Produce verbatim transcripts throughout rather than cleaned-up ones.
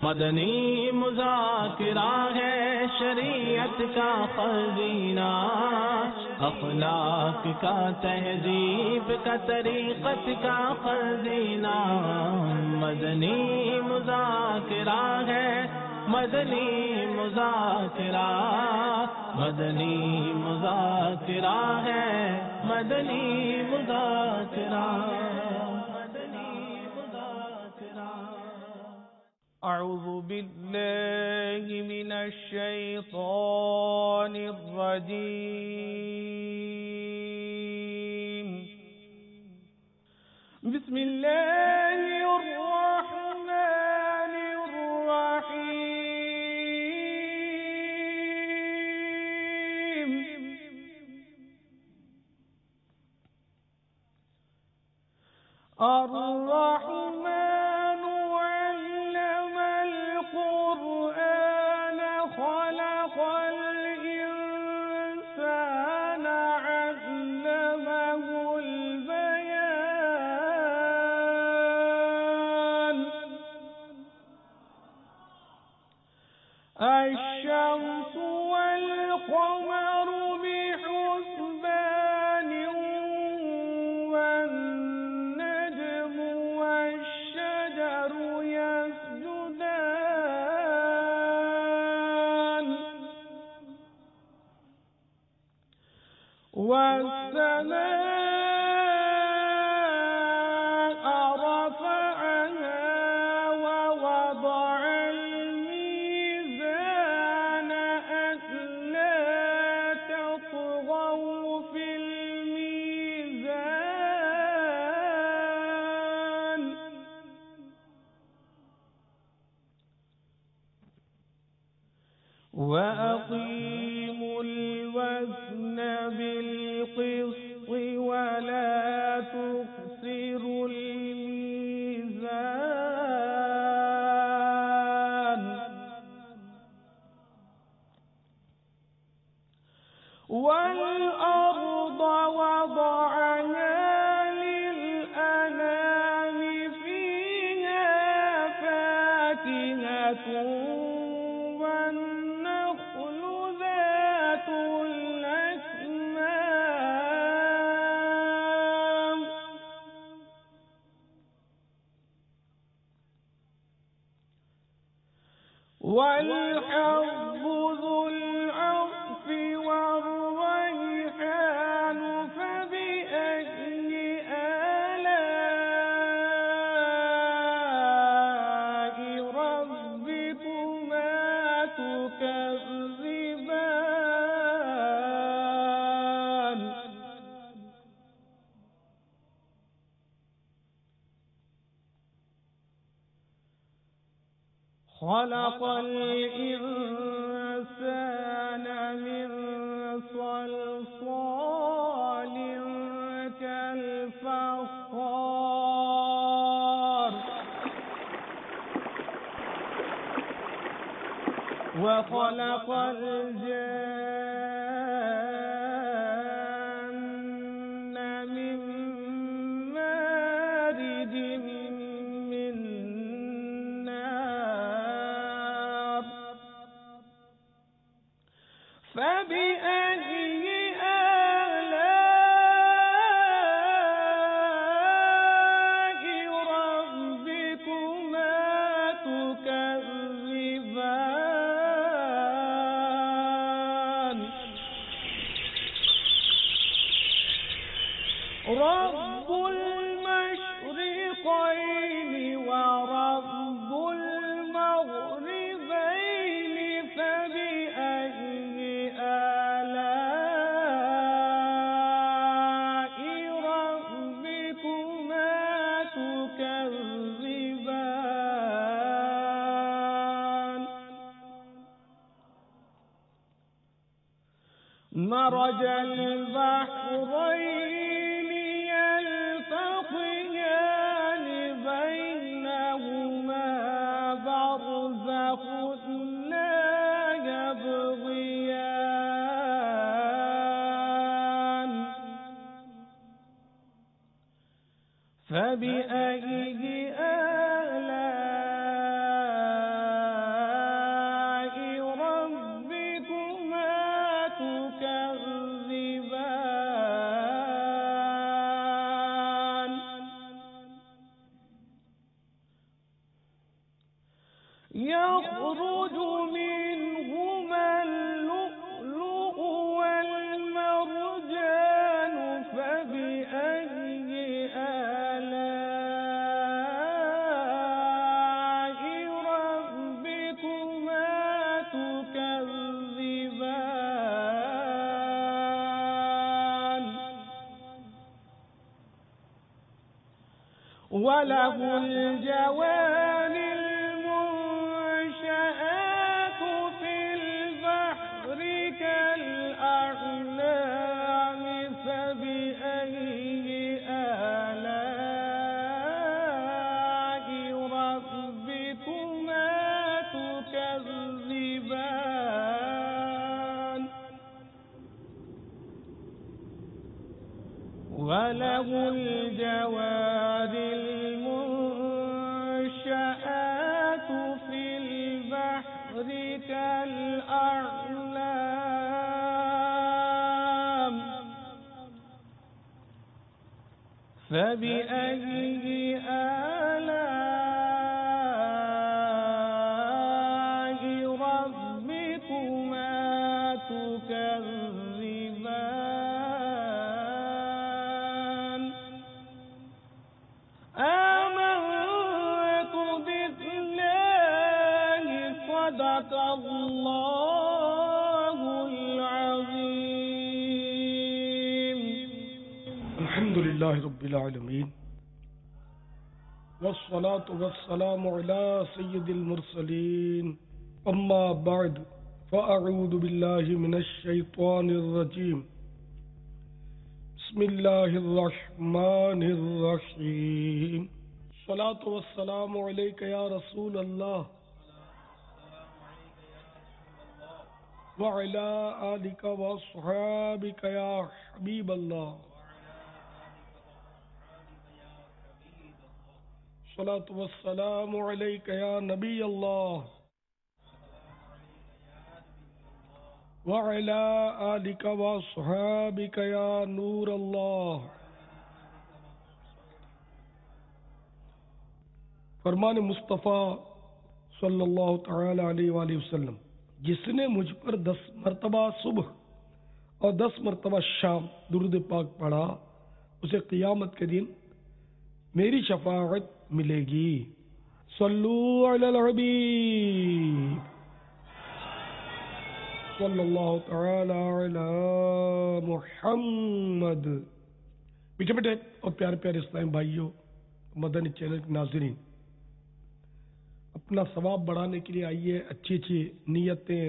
मदनी मुज़ाकिरा है शरीयत का खज़ीना, अखलाक का तहज़ीब का तरीक़त का खज़ीना। मदनी मुज़ाकिरा है, मदनी मुज़ाकिरा, मदनी मुज़ाकिरा है, मदनी मुज़ाकिरा, मदनी मुज़ाकिरा। अऊज़ु बिल्लाहि मिनश शैतानिर रजीम। बिस्मिल्लाहिर रहमानिर रहीम। अर्रहमानु अल्लमल क़ुरआन ख़लक़ल इंसान अल्लमहुल बयान। अश-शम्सु वल क़मरु बिहुस्बान वन नज्मु वश-शजरु यस्जुदान। वस्समाअ रफ़अहा ववضعल मीज़ान अल्ला तत्ग़व फ़िल मीज़ान। वअक़ीमुल वज़्न बिल-क़िस्ति वला तुख़सिरुल मीज़ान। वल-अर्ض वضعहा लिल-अनाम फ़ीहा फ़ाकिहतुन वन-नख़्लु ذاتُ الأكمام। والحب ذو العصف والريحان فبأي آلاء ربكما تكذبان؟ خلق الإنسان من صلصال كالفخار، وخلق الجان من مارج من نار. فبأي آلاء ربكما تكذبان؟ رب المشرقين ورب المغربين فبأي آلاء ربكما تكذبان؟ مرج البحرين يلتقيان بينهما برزخ لا يبغيان. فبأي آلاء يخرج منهما اللؤلؤ والمرجان فبأي آلاء ربكما تكذبان وله الجوار المنشآت في البحر كالأعلام فبأي آلاء ربكما تكذبان وله الجوار المنشآت في البحر كالأعلام فبأي آلاء ربكما تكذبان آمنت بالله صدق الله العظيم. الحمد لله رب العالمين والصلاة والسلام على سيد المرسلين أما بعد فأعوذ بالله من الشيطان الرجيم بسم الله الرحمن الرحيم الصلاة والسلام عليك يا رسول الله وعلى آلك وأصحابك يا حبيب الله الصلاة والسلام عليك يا نبي الله وعلى آلك وأصحابك يا نور الله. فرمان مصطفیٰ صلی اللہ تعالی علیہ وآلہ وسلم، جس نے مجھ پر دس مرتبہ صبح اور دس مرتبہ شام درود پاک پڑھا اسے قیامت کے دن میری شفاعت ملے گی. صلو علی الحبیب صلی اللہ تعالی علی محمد. بیٹھے بیٹھے اور پیارے پیارے اسلام بھائیوں، مدنی چینل کے ناظرین، اپنا ثواب بڑھانے کے لیے آئیے اچھی اچھی نیتیں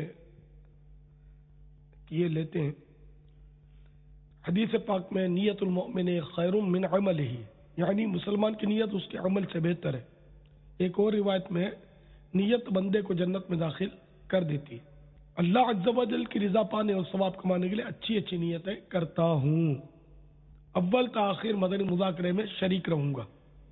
کیے لیتے ہیں. حدیث پاک میں نیت المؤمن خیر من عملہ، یعنی مسلمان کی نیت اس کے عمل سے بہتر ہے. ایک اور روایت میں نیت بندے کو جنت میں داخل کر دیتی ہے. اللہ عز و جل کی رضا پانے اور ثواب کمانے کے لیے اچھی اچھی نیتیں کرتا ہوں. اول تاخیر مدنی مذاکرے میں شریک رہوں گا.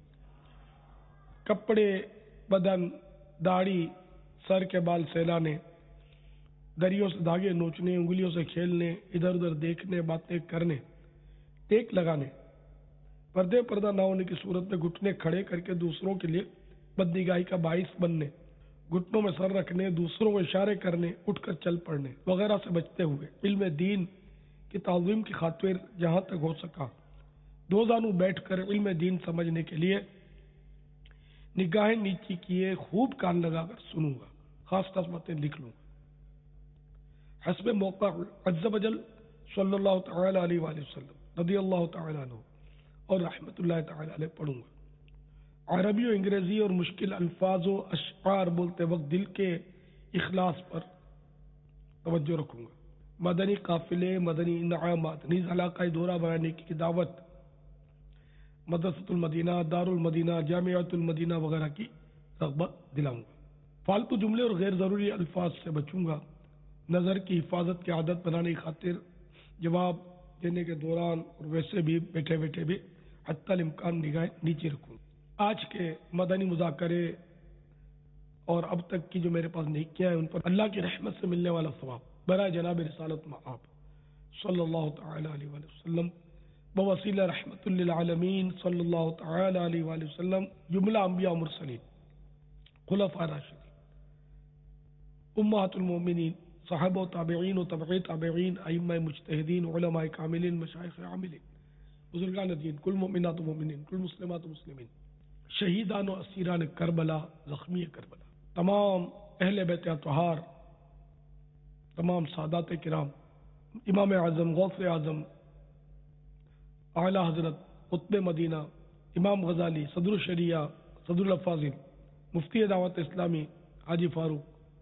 کپڑے، بدن، داڑھی، سر کے بال سیلانے، دریوں سے دھاگے نوچنے، انگلیوں سے کھیلنے، ادھر ادھر دیکھنے، باتیں کرنے، ٹیک لگانے، پردے پردہ نہ ہونے کی صورت میں گھٹنے کھڑے کر کے دوسروں کے لیے بدنگاہی کا باعث بننے، گھٹنوں میں سر رکھنے، دوسروں کو اشارے کرنے، اٹھ کر چل پڑنے وغیرہ سے بچتے ہوئے علم دین کی تعظیم کی خاطر جہاں تک ہو سکا دو زانو بیٹھ کر علم دین سمجھنے کے لیے نگاہیں نیچی کیے خوب کان لگا کر سنوں گا، خاص خاص باتیں لکھ لوں گا. حسب موقع عز و جل صلی اللہ تعالی علیہ وآلہ وسلم رضی اللہ تعالی عنہ اور رحمت اللہ تعالی علیہ پڑھوں گا. عربی و انگریزی اور مشکل الفاظ و اشعار بولتے وقت دل کے اخلاص پر توجہ رکھوں گا. مدنی قافلے، مدنی انعامات، نیز علاقائی دورہ بنانے کی دعوت، مدرسۃ المدینہ، دار المدینہ، جامعۃ المدینہ وغیرہ کی رغبت دلاؤں گا. فالتو جملے اور غیر ضروری الفاظ سے بچوں گا. نظر کی حفاظت کی عادت بنانے کی خاطر جواب دینے کے دوران اور ویسے بھی بیٹھے بیٹھے بھی حتی الامکان نگاہیں نیچے رکھوں گا. آج کے مدنی مذاکرے اور اب تک کی جو میرے پاس نیکیاں ہیں ان پر اللہ کی رحمت سے ملنے والا ثواب برائے جناب رسالت مآب صلی اللہ تعالی علیہ وآلہ وسلم بوسیلہ رحمت للعالمین صلی اللہ تعالی علیہ وآلہ وسلم، جملہ انبیاء و مرسلین، خلفاء راشدین امہات المومنین، صحابہ و تابعین و تبع تابعین، ائمہ مجتہدین، علماء کاملین، مشائخ عاملین، بزرگان دین، کل مومنات و مومنین، کل مسلمات و مسلمین، شہیدان و اسیران کربلا، زخمی کربلا، تمام اہل بیت اطہار، تمام سادات کرام، امام اعظم، غوث اعظم، اعلی حضرت قطب مدینہ، امام غزالی، صدر الشریعہ، صدر الافاضل، مفتی دعوت اسلامی حاجی فاروق،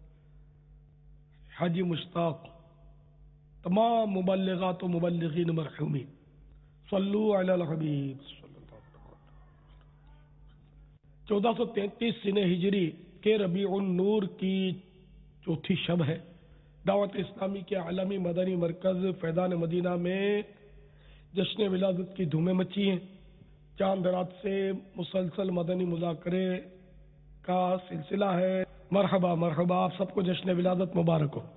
حاجی مشتاق، تمام مبلغات و مبلغین مرحومین، صلو علی الحبیب صلی اللہ علیہ وسلم۔ چودہ سو تینتیس سنہ ہجری کے ربیع النور کی چوتھی شب ہے۔ دعوت اسلامی کے عالمی مدنی مرکز فیضان مدینہ میں جشن ولادت کی دھومیں مچی ہیں۔ چاند رات سے مسلسل مدنی مذاکرے کا سلسلہ ہے۔ مرحبا مرحبا، آپ سب کو جشن ولادت مبارک ہو۔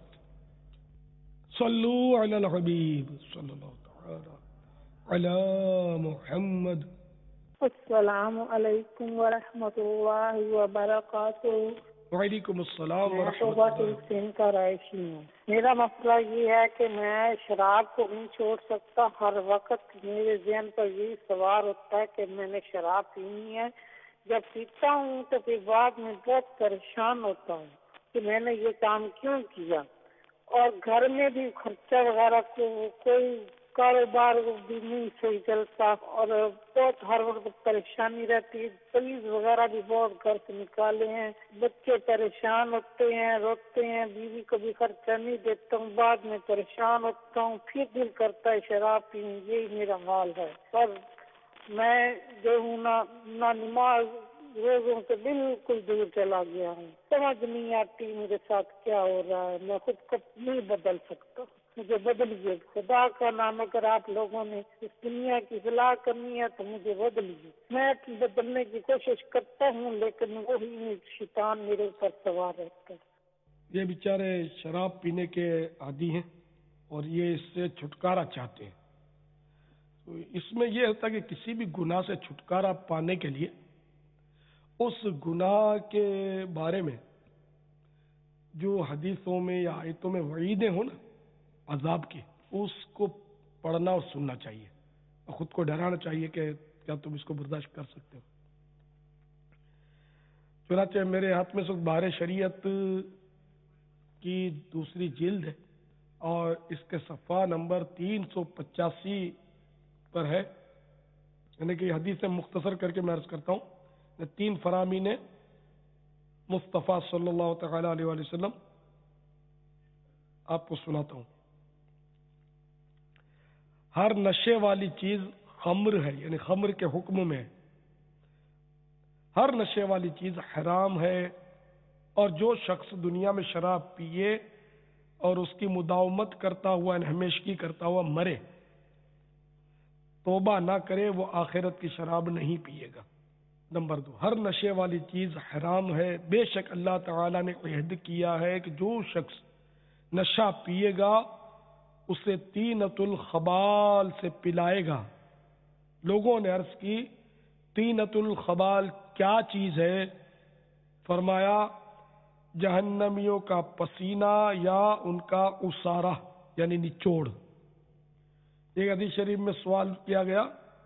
صلو علی الحبیب صلی اللہ تعالی علی محمد۔ السلام علیکم ورحمۃ اللہ وبرکاتہ۔ وعلیکم السلام میں ورحمۃ صوبہ اللہ۔ سندھ کا رہائشی ہوں۔ میرا مسئلہ یہ ہے کہ میں شراب کو نہیں چھوڑ سکتا۔ ہر وقت میرے ذہن پر یہی سوال ہوتا ہے کہ میں نے شراب پینی ہے۔ جب پیتا ہوں تو پھر بعد میں بہت پریشان ہوتا ہوں کہ میں نے یہ کام کیوں کیا، اور گھر میں بھی خرچہ وغیرہ کو کوئی کاروبار بھی نہیں صحیح چلتا، اور بہت ہر وقت پریشانی رہتی ہے۔ پولیس وغیرہ بھی بہت گھر سے نکالے ہیں، بچے پریشان ہوتے ہیں، روتے ہیں، بیوی کو بھی خرچہ نہیں دیتا ہوں، بعد میں پریشان ہوتا ہوں، پھر دل کرتا ہے شراب پینی۔ یہی میرا حال ہے۔ پر میں جو ہوں نہ نہ نماز روزوں سے بالکل دور چلا گیا ہوں۔ سمجھ نہیں آتی میرے ساتھ کیا ہو رہا ہے۔ میں خود کو نہیں بدل سکتا، مجھے بدلیے۔ خدا کا نام، اگر آپ لوگوں نے اس دنیا کی اصلاح کرنی ہے تو مجھے بدلیے۔ میں بدلنے کی کوشش کرتا ہوں لیکن وہی شیطان میرے اوپر سوار رہتا ہے۔ یہ بیچارے شراب پینے کے عادی ہیں اور یہ اس سے چھٹکارا چاہتے ہیں۔ تو اس میں یہ ہوتا ہے کہ کسی بھی گناہ سے چھٹکارا پانے کے لیے اس گناہ کے بارے میں جو حدیثوں میں یا آیتوں میں وعیدیں ہوں نا عذاب کی، اس کو پڑھنا اور سننا چاہیے اور خود کو ڈرانا چاہیے کہ کیا تم اس کو برداشت کر سکتے ہو۔ چنانچہ میرے ہاتھ میں سب بہار شریعت کی دوسری جلد ہے اور اس کے صفحہ نمبر تین سو پچاسی پر ہے، یعنی کہ حدیث مختصر کر کے میں عرض کرتا ہوں۔ میں تین فرامین مصطفیٰ صلی اللہ تعالی علیہ وآلہ وسلم آپ کو سناتا ہوں۔ ہر نشے والی چیز خمر ہے، یعنی خمر کے حکم میں ہے۔ ہر نشے والی چیز حرام ہے، اور جو شخص دنیا میں شراب پیے اور اس کی مداومت کرتا ہوا یعنی ہمیشگی کرتا ہوا مرے، توبہ نہ کرے، وہ آخرت کی شراب نہیں پیے گا۔ نمبر دو، ہر نشے والی چیز حرام ہے، بے شک اللہ تعالیٰ نے عہد کیا ہے کہ جو شخص نشہ پیے گا اسے طینۃ الخبال سے پلائے گا۔ لوگوں نے عرض کی طینۃ الخبال کیا چیز ہے؟ فرمایا جہنمیوں کا پسینہ یا ان کا اسارہ یعنی نچوڑ۔ ایک حدیث شریف میں سوال کیا گیا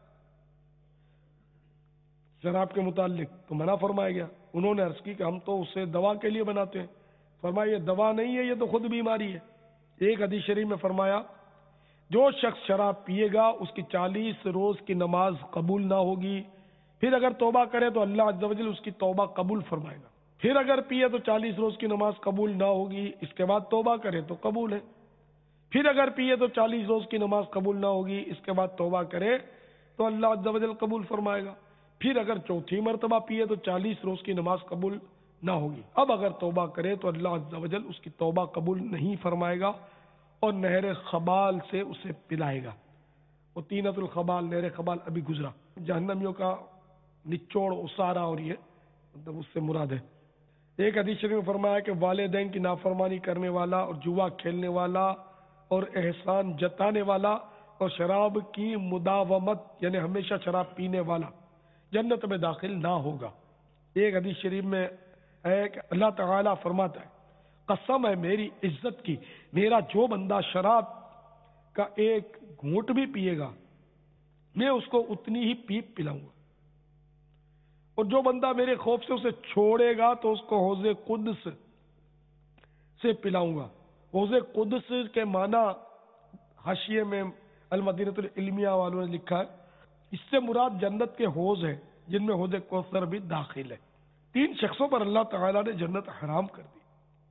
شراب کے متعلق تو منع فرمایا گیا۔ انہوں نے عرض کی کہ ہم تو اسے دوا کے لیے بناتے ہیں۔ فرمایا یہ دوا نہیں ہے، یہ تو خود بیماری ہے۔ ایک حدیث شریف میں فرمایا جو شخص شراب پیے گا اس کی چالیس روز کی نماز قبول نہ ہوگی، پھر اگر توبہ کرے تو اللہ عز و جل اس کی توبہ قبول فرمائے گا۔ پھر اگر پیے تو چالیس روز کی نماز قبول نہ ہوگی، اس کے بعد توبہ کرے تو قبول ہے۔ پھر اگر پیے تو چالیس روز کی نماز قبول نہ ہوگی، اس کے بعد توبہ کرے تو اللہ عز و جل قبول فرمائے گا۔ پھر اگر چوتھی مرتبہ پیے تو چالیس روز کی نماز قبول نہ ہوگی۔ اب اگر توبہ کرے تو اللہ عز و جل اس کی توبہ قبول نہیں فرمائے گا اور نہر خبال سے اسے پلائے گا۔ وہ طینۃ الخبال، نہر خبال ابھی گزرا، جہنمیوں کا نچوڑ اسارا، اور یہ مطلب اس سے مراد ہے۔ ایک حدیث شریف میں فرمایا کہ والدین کی نافرمانی کرنے والا اور جوا کھیلنے والا اور احسان جتانے والا اور شراب کی مداومت یعنی ہمیشہ شراب پینے والا جنت میں داخل نہ ہوگا۔ ایک حدیث شریف میں ہے کہ اللہ تعالیٰ فرماتا ہے قسم ہے میری عزت کی، میرا جو بندہ شراب کا ایک گھونٹ بھی پیے گا میں اس کو اتنی ہی پیپ پلاؤں گا، اور جو بندہ میرے خوف سے اسے چھوڑے گا تو اس کو حوض قدس سے پلاؤں گا۔ حوض قدس کے معنی حاشیے میں المدینۃ العلمیہ والوں نے لکھا ہے، اس سے مراد جنت کے حوض ہیں جن میں حوض کوثر بھی داخل ہے۔ تین شخصوں پر اللہ تعالیٰ نے جنت حرام کر دی،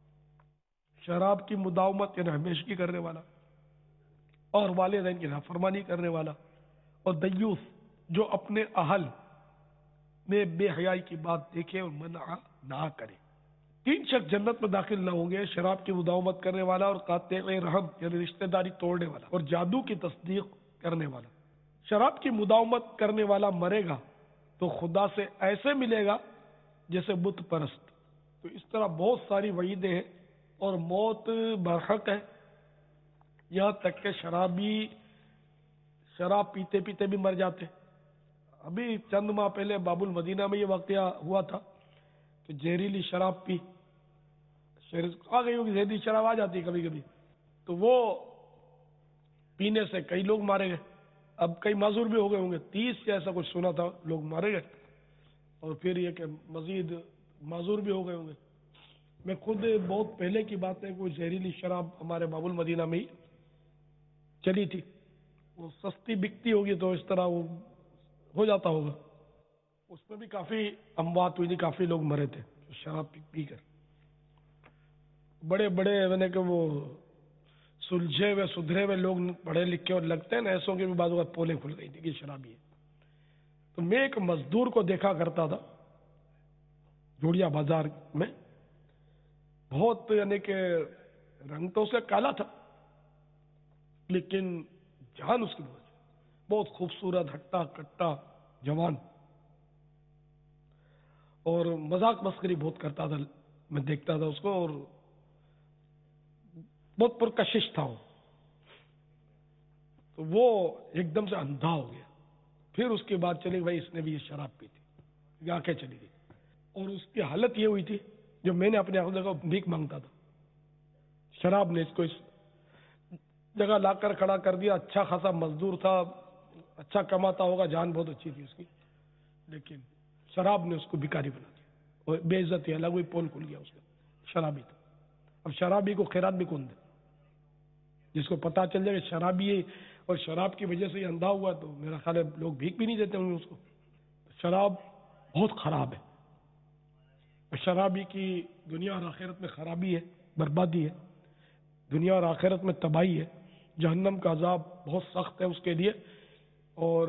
شراب کی مداومت یعنی ہمیشگی کرنے والا، اور والدین کی نافرمانی کرنے والا، اور دیوس جو اپنے اہل میں بے حیائی کی بات دیکھے اور منع نہ کرے۔ تین شخص جنت میں داخل نہ ہوں گے، شراب کی مداومت کرنے والا، اور قاطع رحم یعنی رشتہ داری توڑنے والا، اور جادو کی تصدیق کرنے والا۔ شراب کی مداومت کرنے والا مرے گا تو خدا سے ایسے ملے گا جیسے بت پرست۔ تو اس طرح بہت ساری وعیدیں ہیں، اور موت برحق ہے، یہاں تک کہ شرابی شراب پیتے پیتے بھی مر جاتے۔ ابھی چند ماہ پہلے باب المدینہ میں یہ واقعہ ہوا تھا کہ زہریلی شراب پی، آ گئی ہوگی زہریلی شراب آ جاتی ہے کبھی کبھی، تو وہ پینے سے کئی لوگ مارے گئے، اب کئی معذور بھی ہو گئے ہوں گے، تیس یا ایسا کچھ سنا تھا لوگ مارے گئے، اور پھر یہ کہ مزید معذور بھی ہو گئے ہوں گے۔ میں خود بہت پہلے کی بات ہے، کوئی زہریلی شراب ہمارے باب المدینہ میں ہی چلی تھی، وہ سستی بکتی ہوگی تو اس طرح وہ ہو جاتا ہوگا، اس میں بھی کافی اموات ہوئی تھی، کافی لوگ مرے تھے شراب پی پی کر۔ بڑے بڑے میں نے کہ وہ سلجھے ہوئے سدھرے ہوئے لوگ پڑھے لکھے اور لگتے ہیں نا، ایسوں کی بھی بعض اوقات پولیں کھل گئی تھی کہ شرابی ہے۔ تو میں ایک مزدور کو دیکھا کرتا تھا جوڑیا بازار میں، بہت یعنی کہ رنگ تو اسے کالا تھا لیکن جان اس کی بہت بہت خوبصورت، ہٹا کٹا جوان، اور مذاق مسخری بہت کرتا تھا، میں دیکھتا تھا اس کو، اور بہت پرکشش تھا وہ۔ تو وہ ایک دم سے اندھا ہو گیا، پھر اس کے بعد چلے بھائی اس نے بھی یہ شراب پی تھی، آنکھیں چلی گئی، اور اس کی حالت یہ ہوئی تھی جو میں نے اپنے آنکھوں کو بھیک مانگتا تھا، شراب نے اس کو اس جگہ لا کر کھڑا کر دیا۔ اچھا خاصا مزدور تھا، اچھا کماتا ہوگا، جان بہت اچھی تھی اس کی، لیکن شراب نے اس کو بھکاری بنا دیا، اور بے عزتی الگ ہوئی، پول کھل گیا اس کا، شرابی تھا۔ اب شرابی کو خیرات بھی کون دے؟ جس کو پتا چل جائے کہ شرابی ہے اور شراب کی وجہ سے یہ اندھا ہوا، تو میرا خیال ہے لوگ بھیک بھی نہیں دیتے ہوں گے اس کو۔ شراب بہت خراب ہے، شرابی کی دنیا اور آخرت میں خرابی ہے، بربادی ہے، دنیا اور آخرت میں تباہی ہے، جہنم کا عذاب بہت سخت ہے اس کے لیے، اور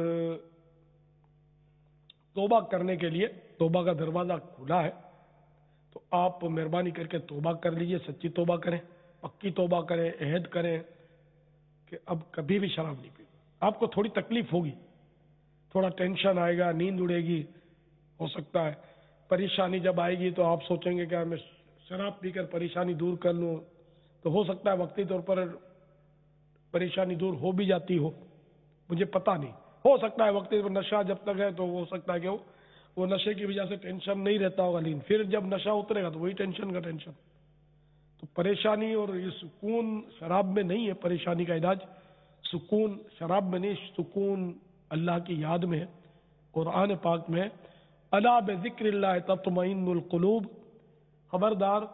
توبہ کرنے کے لیے توبہ کا دروازہ کھلا ہے، تو آپ مہربانی کر کے توبہ کر لیجئے، سچی توبہ کریں، پکی توبہ کریں، عہد کریں کہ اب کبھی بھی شراب نہیں پی۔ آپ کو تھوڑی تکلیف ہوگی، تھوڑا ٹینشن آئے گا، نیند اڑے گی، ہو سکتا ہے پریشانی جب آئے گی تو آپ سوچیں گے کہ میں شراب پی کر پریشانی دور کر لوں، تو ہو سکتا ہے وقتی طور پر پریشانی دور ہو بھی جاتی ہو، مجھے پتہ نہیں، ہو سکتا ہے وقتی طور پر نشہ جب تک ہے تو ہو سکتا ہے کہ وہ وہ نشے کی وجہ سے ٹینشن نہیں رہتا ہوگا، لیکن پھر جب نشہ اترے گا تو وہی ٹینشن کا ٹینشن۔ تو پریشانی اور یہ سکون شراب میں نہیں ہے، پریشانی کا علاج سکون شراب میں نہیں، سکون اللہ کی یاد میں ہے، قرآن پاک میں ہے، الا بذکر اللہ تطمئن القلوب، خبردار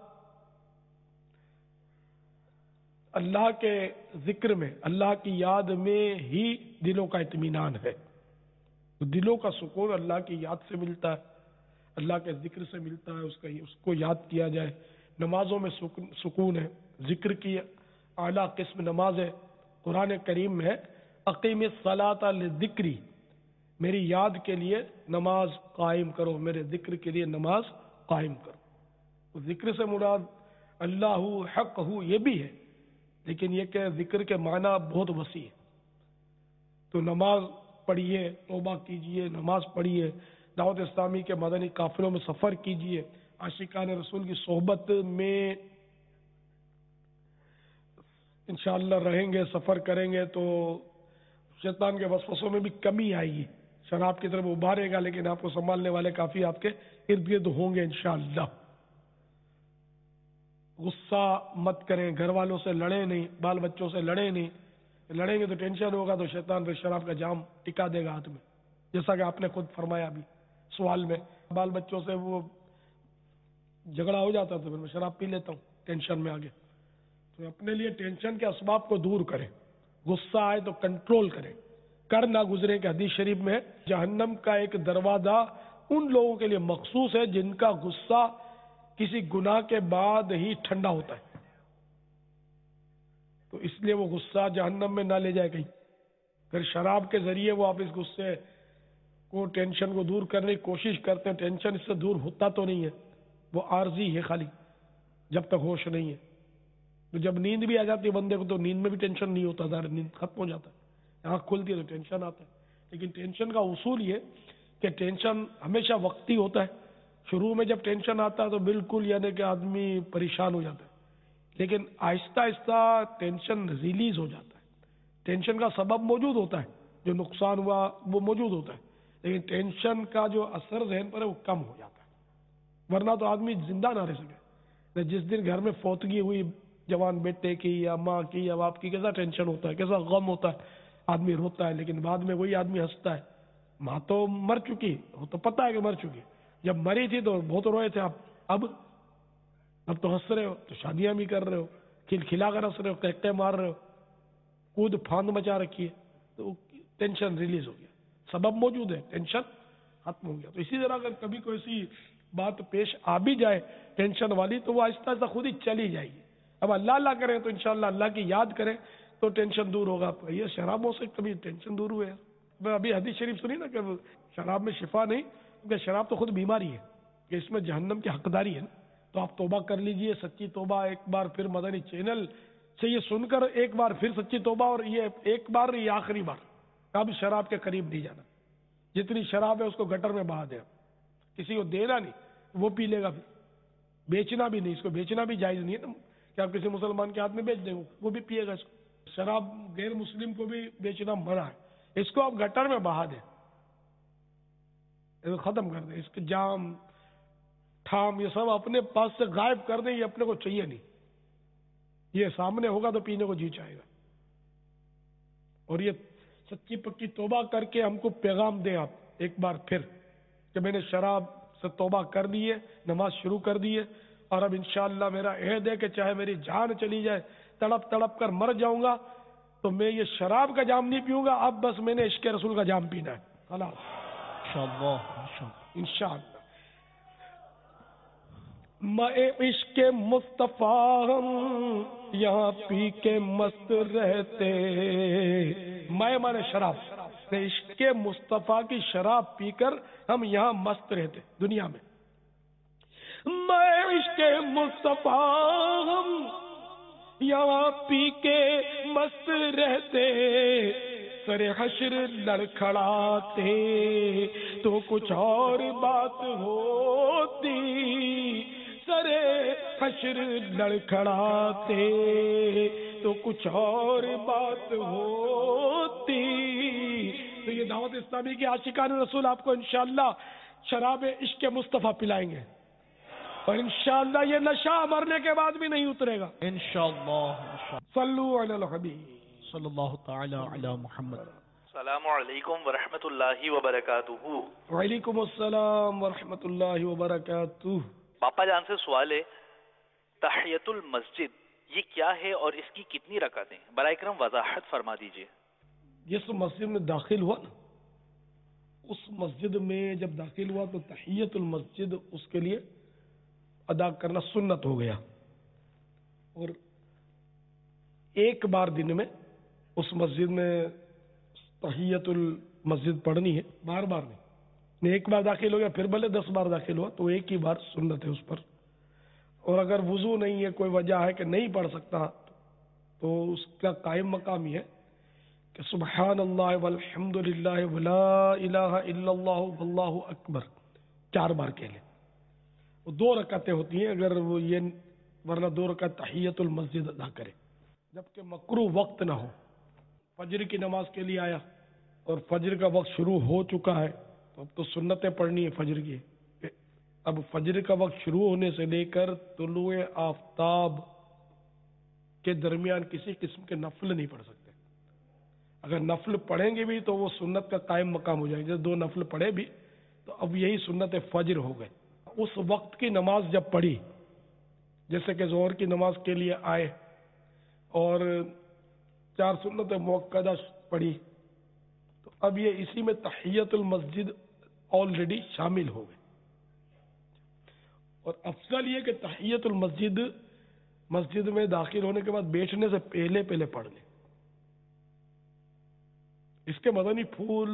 اللہ کے ذکر میں، اللہ کی یاد میں ہی دلوں کا اطمینان ہے۔ تو دلوں کا سکون اللہ کی یاد سے ملتا ہے، اللہ کے ذکر سے ملتا ہے، اس کا اس کو یاد کیا جائے۔ نمازوں میں سکون ہے، ذکر کی اعلیٰ قسم نماز ہے، قرآن کریم میں ہے اقیم الصلاۃ لذکری، میری یاد کے لیے نماز قائم کرو، میرے ذکر کے لیے نماز قائم کرو۔ تو ذکر سے مراد اللہ حق ہو یہ بھی ہے، لیکن یہ کہ ذکر کے معنی بہت وسیع ہے۔ تو نماز پڑھیے، توبہ کیجئے، نماز پڑھیے، دعوت اسلامی کے مدنی قافلوں میں سفر کیجئے، عاشقان رسول کی صحبت میں انشاءاللہ رہیں گے، سفر کریں گے تو شیطان کے وسوسوں میں بھی کمی آئے گی، شراب کی طرف ابھارے گا لیکن آپ کو سنبھالنے والے کافی آپ کے ارد گرد ہوں گے انشاءاللہ۔ غصہ مت کریں، گھر والوں سے لڑیں نہیں، بال بچوں سے لڑیں نہیں. لڑیں گے تو ٹینشن ہوگا تو شیطان پھر شراب کا جام ٹکا دے گا ہاتھ میں، جیسا کہ آپ نے خود فرمایا ابھی سوال میں. بال بچوں سے وہ جھگڑا ہو جاتا تو پھر میں شراب پی لیتا ہوں ٹینشن میں آگے. تو اپنے لیے ٹینشن کے اسباب کو دور کریں، غصہ آئے تو کنٹرول کریں، کر نہ گزرے. کہ حدیث شریف میں جہنم کا ایک دروازہ ان لوگوں کے لیے مخصوص ہے جن کا غصہ کسی گناہ کے بعد ہی ٹھنڈا ہوتا ہے. تو اس لیے وہ غصہ جہنم میں نہ لے جائے کہیں. پھر شراب کے ذریعے وہ آپ اس غصے کو، ٹینشن کو دور کرنے کی کوشش کرتے ہیں. ٹینشن اس سے دور ہوتا تو نہیں ہے، وہ عارضی ہے خالی، جب تک ہوش نہیں ہے. تو جب نیند بھی آ جاتی ہے بندے کو تو نیند میں بھی ٹینشن نہیں ہوتا، ظاہر نیند ختم ہو جاتا ہے، آنکھ کھلتی ہے تو ٹینشن آتا ہے. لیکن ٹینشن کا اصول یہ کہ ٹینشن ہمیشہ وقتی ہوتا ہے. شروع میں جب ٹینشن آتا ہے تو بالکل یعنی کہ آدمی پریشان ہو جاتا ہے، لیکن آہستہ آہستہ ٹینشن ریلیز ہو جاتا ہے. ٹینشن کا سبب موجود ہوتا ہے، جو نقصان ہوا وہ موجود ہوتا ہے، لیکن ٹینشن کا جو اثر ذہن پر ہے وہ کم ہو جاتا ہے. ورنہ تو آدمی زندہ نہ رہ سکے. جس دن گھر میں فوتگی ہوئی جوان بیٹے کی یا ماں کی یا باپ کی، کیسا ٹینشن ہوتا ہے، کیسا غم ہوتا ہے، آدمی روتا ہے. لیکن بعد میں وہی آدمی ہنستا ہے. ماں تو مر چکی، وہ تو پتہ ہے کہ مر چکی، جب مری تھی تو بہت روئے تھے آپ، اب اب تو ہنس رہے ہو، تو شادیاں بھی کر رہے ہو، کھل کھلا کر ہنس رہے ہو، کہتے مار رہے ہو، کود پھاند مچا رکھی ہے. تو ٹینشن ریلیز ہو گیا، سبب موجود ہے، ٹینشن ختم ہو گیا. تو اسی طرح اگر کبھی کوئی ایسی بات پیش آ بھی جائے ٹینشن والی تو وہ آہستہ آہستہ خود ہی چلی جائے گی. اب اللہ اللہ کریں تو انشاءاللہ اللہ کی یاد کریں تو ٹینشن دور ہوگا. یہ شرابوں سے کبھی ٹینشن دور ہوئے. ابھی حدیث شریف سنی نا کہ شراب میں شفا نہیں، کیونکہ شراب تو خود بیماری ہے کہ اس میں جہنم کی حقداری ہے نا. تو آپ توبہ کر لیجئے، سچی توبہ. ایک بار پھر مدنی چینل سے یہ سن کر ایک بار پھر سچی توبہ، اور یہ ایک بار یہ آخری بار، اب شراب کے قریب نہیں جانا. جتنی شراب ہے اس کو گٹر میں بہا دیں، کسی کو دینا نہیں، وہ پی لے گا. پھر بیچنا بھی نہیں، اس کو بیچنا بھی جائز نہیں ہے نا کہ آپ کسی مسلمان کے ہاتھ میں بیچ دیں، وہ بھی پیے گا. اس کو شراب غیر مسلم کو بھی بیچنا منع ہے. اس کو آپ گٹر میں بہا دیں، اس کو ختم کر دیں. اس کے جام ٹھام یہ سب اپنے پاس سے غائب کر دیں. یہ اپنے کو چاہیے نہیں. یہ سامنے ہوگا تو پینے کو جی چاہے گا. اور یہ سچی پکی توبہ کر کے ہم کو پیغام دیں آپ ایک بار پھر کہ میں نے شراب سے توبہ کر دی ہے، نماز شروع کر دی ہے، اور اب انشاءاللہ میرا عہد ہے کہ چاہے میری جان چلی جائے، تڑپ تڑپ کر مر جاؤں گا تو میں یہ شراب کا جام نہیں پیوں گا. اب بس میں نے عشق رسول کا جام پینا ہے. خلاص انشاءاللہ. میں عشق مصطفیٰ ہم یہاں پی کے مست رہتے. میں مانے شراب، عشق مصطفیٰ کی شراب پی کر ہم یہاں مست رہتے دنیا میں. میں عشق مصطفیٰ ہم یہاں پی کے مست رہتے، سر حشر لڑکھڑاتے تو کچھ اور بات ہوتی. سر حشر لڑکھڑاتے تو کچھ اور بات ہوتی. تو یہ دعوت اسلامی کے عاشقان رسول آپ کو انشاءاللہ شراب عشق مصطفیٰ پلائیں گے، اور انشاءاللہ یہ نشہ مرنے کے بعد بھی نہیں اترے گا انشاءاللہ. صلو علی الحبیب صلی اللہ تعالی علی محمد. السلام علیکم ورحمۃ اللہ وبرکاتہ. وعلیکم السلام ورحمۃ اللہ وبرکاتہ. باپا جان سے سوال ہے، تحیۃ المسجد یہ کیا ہے اور اس کی کتنی رکعتیں؟ برائے کرم وضاحت فرما دیجیے. جس مسجد میں داخل ہوا نا، اس مسجد میں جب داخل ہوا تو تحیۃ المسجد اس کے لیے ادا کرنا سنت ہو گیا، اور ایک بار دن میں اس مسجد میں تحیۃ المسجد پڑھنی ہے، بار بار نہیں. ایک بار داخل ہو گیا پھر بھلے دس بار داخل ہوا تو ایک ہی بار سنت ہے اس پر. اور اگر وضو نہیں ہے، کوئی وجہ ہے کہ نہیں پڑھ سکتا، تو اس کا قائم مقام یہ ہے کہ سبحان اللہ والحمد للہ ولا الہ الا اللہ واللہ اکبر چار بار کہہ لیں. وہ دو رکعتیں ہوتی ہیں اگر وہ یہ، ورنہ دو رکعت تحیۃ المسجد ادا کرے. جبکہ مکروہ وقت نہ ہو. فجر کی نماز کے لیے آیا اور فجر کا وقت شروع ہو چکا ہے تو اب تو سنتیں پڑھنی ہے فجر کی. اب فجر کا وقت شروع ہونے سے لے کر طلوع آفتاب کے درمیان کسی قسم کے نفل نہیں پڑھ سکتے. اگر نفل پڑھیں گے بھی تو وہ سنت کا قائم مقام ہو جائے گا. دو نفل پڑھے بھی تو اب یہی سنت فجر ہو گئے. اس وقت کی نماز جب پڑھی, جیسے کہ ظہر کی نماز کے لیے آئے اور چار سنت موقدہ پڑھی, تو اب یہ اسی میں تحیت المسجد آلریڈی شامل ہو گئے. اور افضل یہ کہ تحیت المسجد مسجد میں داخل ہونے کے بعد بیٹھنے سے پہلے پہلے پڑھ لیں. اس کے مدنی پھول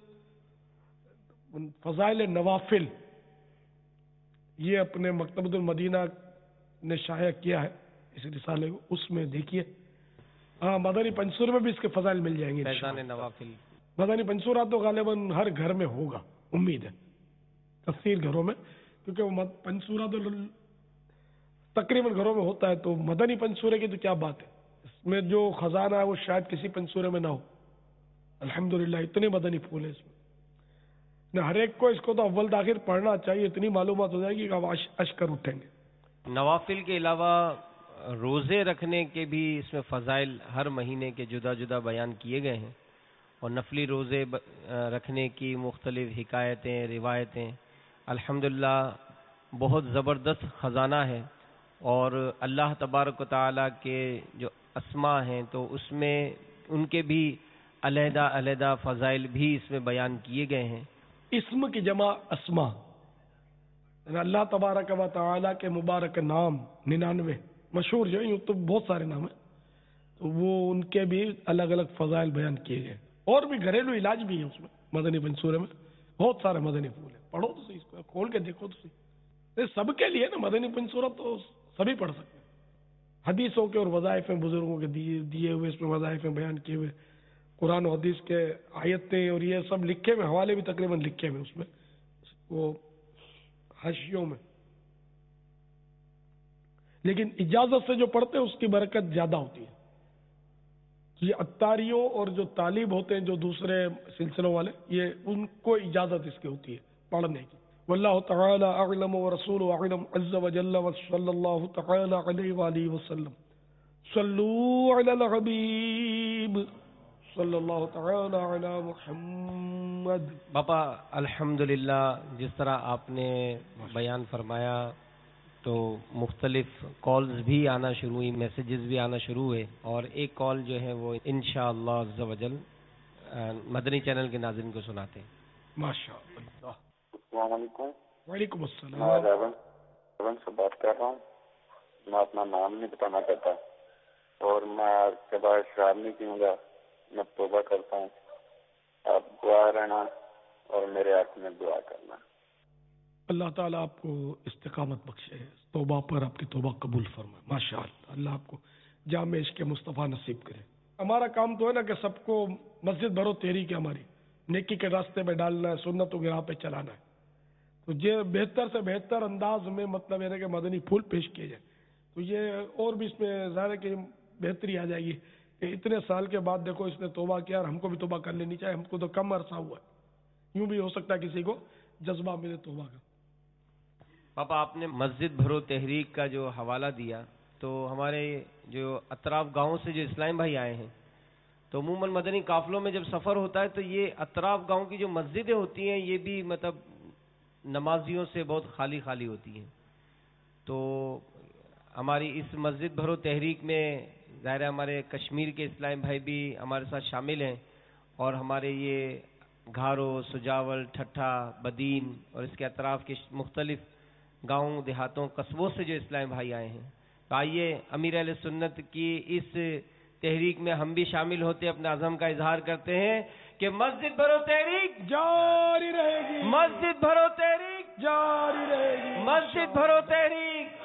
فضائل نوافل یہ اپنے مکتبۃ المدینہ نے شائع کیا ہے اس رسالے کو, اس میں دیکھیے. ہاں مدنی پنصور میں بھی اس کے فضائل مل جائیں گے. فیضان نوافل مدنی پنصورات تو غالباً ہر گھر میں ہوگا, امید ہے تفسیر گھروں میں, کیونکہ وہ پنصورات تقریباً گھروں میں ہوتا ہے. تو مدنی پنصورے کی تو کیا بات ہے, اس میں جو خزانہ ہے وہ شاید کسی پنصورے میں نہ ہو. الحمدللہ اتنے مدنی پھول ہیں اس میں. ہر ایک کو اس کو تو اول تاخیر پڑھنا چاہیے, اتنی معلومات ہو جائے گی کہ آپ اشکر اٹھیں گے. نوافل کے علاوہ روزے رکھنے کے بھی اس میں فضائل ہر مہینے کے جدا جدا بیان کیے گئے ہیں, اور نفلی روزے رکھنے کی مختلف حکایتیں روایتیں الحمدللہ بہت زبردست خزانہ ہے. اور اللہ تبارک و تعالیٰ کے جو اسماء ہیں تو اس میں ان کے بھی علیحدہ علیحدہ فضائل بھی اس میں بیان کیے گئے ہیں. اسم کی جمع اسما, اللہ تبارک و تعالیٰ کے مبارک نام ننانوے مشہور جو ہیں, تو بہت سارے نام ہیں, تو وہ ان کے بھی الگ الگ فضائل بیان کیے گئے. اور بھی گھریلو علاج بھی ہیں اس میں مدنی پنصورے میں, بہت سارے مدنی پھول ہیں. پڑھو تو صحیح, اس کو کھول کے دیکھو تو صحیح. سب کے لیے نا مدنی پنصورہ تو سبھی پڑھ سکتے ہیں. حدیثوں کے اور وظائف بزرگوں کے دیے ہوئے اس میں وظائف بیان کیے ہوئے, قرآن و حدیث کے آیتیں اور یہ سب لکھے ہوئے, حوالے بھی تقریباً لکھے ہوئے اس میں وہ حاشیوں میں. لیکن اجازت سے جو پڑھتے ہیں اس کی برکت زیادہ ہوتی ہے. یہ اتاریوں اور جو طالب ہوتے ہیں جو دوسرے سلسلوں والے, یہ ان کو اجازت اس کی ہوتی ہے پڑھنے کی. واللہ تعالی اعلم ورسولہ اعلم عز وجل وصلی اللہ تعالی علیہ وآلہ وسلم. صلوا علی الحبیب صلی اللہ تعالی علی محمد. باپا الحمدللہ جس طرح آپ نے بیان فرمایا تو مختلف کالز بھی آنا شروع ہوئی, میسیجز بھی آنا شروع ہوئے, اور ایک کال جو ہے وہ انشاءاللہ عز و جل مدنی چینل کے ناظرین کو سناتے ہیں. ماشاء اللہ. السلام علیکم. وعلیکم السلام. میں ریون ریون سے بات کر رہا ہوں. میں اپنا نام نہیں بتانا چاہتا اور میں آپ کے بعد شراب نہیں پیوں گا. میں توبہ کرتا ہوں. آپ دعا رہنا اور میرے حق میں دعا کرنا. اللہ تعالیٰ آپ کو استقامت بخشے, توبہ پر آپ کی توبہ قبول فرمائے. ماشاء اللہ, اللہ آپ کو جامع عشق مصطفیٰ نصیب کرے. ہمارا کام تو ہے نا کہ سب کو مسجد بھرو تحریک ہے ہماری, نیکی کے راستے پہ ڈالنا ہے, سنتوں کی راہ پہ چلانا ہے. تو یہ بہتر سے بہتر انداز میں مطلب ہے کہ مدنی پھول پیش کیے جائیں. تو یہ اور بھی اس میں ظاہر ہے کہ بہتری آ جائے گی کہ اتنے سال کے بعد دیکھو اس نے توبہ کیا, اور ہم کو بھی توبہ کر لینی چاہیے. ہم کو تو کم عرصہ ہوا ہے, یوں بھی ہو سکتا ہے کسی کو جذبہ ملے توبہ کا. پاپا آپ نے مسجد بھرو تحریک کا جو حوالہ دیا, تو ہمارے جو اطراف گاؤں سے جو اسلام بھائی آئے ہیں تو عموماً مدنی قافلوں میں جب سفر ہوتا ہے تو یہ اطراف گاؤں کی جو مسجدیں ہوتی ہیں یہ بھی مطلب نمازیوں سے بہت خالی خالی ہوتی ہیں. تو ہماری اس مسجد بھرو تحریک میں ظاہر ہمارے کشمیر کے اسلام بھائی بھی ہمارے ساتھ شامل ہیں, اور ہمارے یہ گھارو, سجاول, ٹھٹھا, بدین اور اس کے اطراف کے مختلف گاؤں دیہاتوں قصبوں سے جو اسلام بھائی آئے ہیں. تو آئیے امیر اہل سنت کی اس تحریک میں ہم بھی شامل ہوتے اپنے عزم کا اظہار کرتے ہیں کہ مسجد بھرو تحریک جاری رہے گی, مسجد بھرو تحریک جاری رہے گی, مسجد بھرو تحریک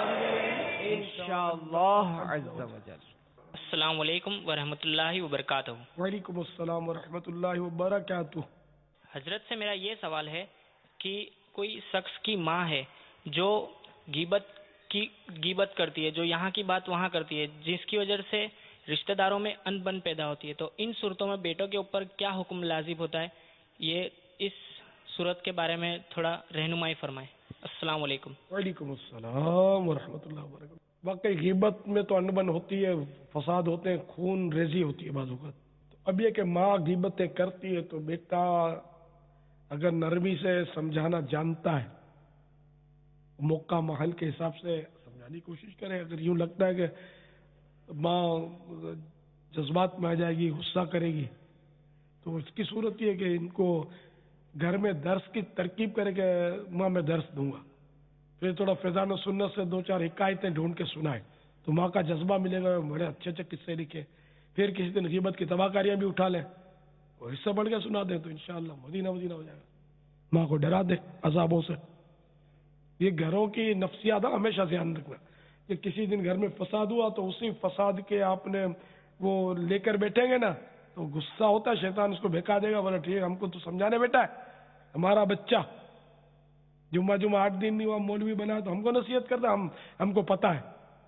انشاءاللہ عز و جل. السلام علیکم ورحمۃ اللہ وبرکاتہ. وعلیکم السلام ورحمۃ اللہ وبرکاتہ. حضرت سے میرا یہ سوال ہے کہ کوئی شخص کی ماں ہے جو غیبت کی غیبت کرتی ہے, جو یہاں کی بات وہاں کرتی ہے, جس کی وجہ سے رشتہ داروں میں ان بن پیدا ہوتی ہے, تو ان صورتوں میں بیٹوں کے اوپر کیا حکم لازم ہوتا ہے؟ یہ اس صورت کے بارے میں تھوڑا رہنمائی فرمائیں. السلام علیکم. وعلیکم السلام ورحمۃ اللہ وبرکاتہ. واقعی غیبت میں تو انبن ہوتی ہے، فساد ہوتے ہیں، خون ریزی ہوتی ہے بعض اوقات. تو اب یہ کہ ماں غیبتیں کرتی ہے تو بیٹا اگر نرمی سے سمجھانا جانتا ہے، موقع محل کے حساب سے سمجھانے کی کوشش کرے. اگر یوں لگتا ہے کہ ماں جذبات میں آ جائے گی، غصہ کرے گی، تو اس کی صورت یہ ہے کہ ان کو گھر میں درس کی ترکیب کرے کہ ماں میں درس دوں گا، پھر تھوڑا فیضان و سنت سے دو چار حکایتیں ڈھونڈ کے سنائے تو ماں کا جذبہ ملے گا. بڑے اچھے اچھے قصے لکھے. پھر کسی دن غیبت کی تباہ کاریاں بھی اٹھا لیں اور اس سے بڑھ کے سنا دیں تو انشاءاللہ مدینہ مدینہ ہو جائے گا. ماں کو ڈرا دے عذابوں سے. یہ گھروں کی نفسیات ہمیشہ دھیان رکھنا کہ کسی دن گھر میں فساد ہوا تو اسی فساد کے آپ نے وہ لے کر بیٹھیں گے نا تو غصہ ہوتا ہے، شیطان اس کو بھیکا دے گا. بولا ٹھیک ہے، ہم کو تو سمجھانے بیٹا ہے، ہمارا بچہ جمعہ جمعہ آٹھ دن نہیں ہوا مولوی بنا تو ہم کو نصیحت کرتا، ہم ہم کو پتہ ہے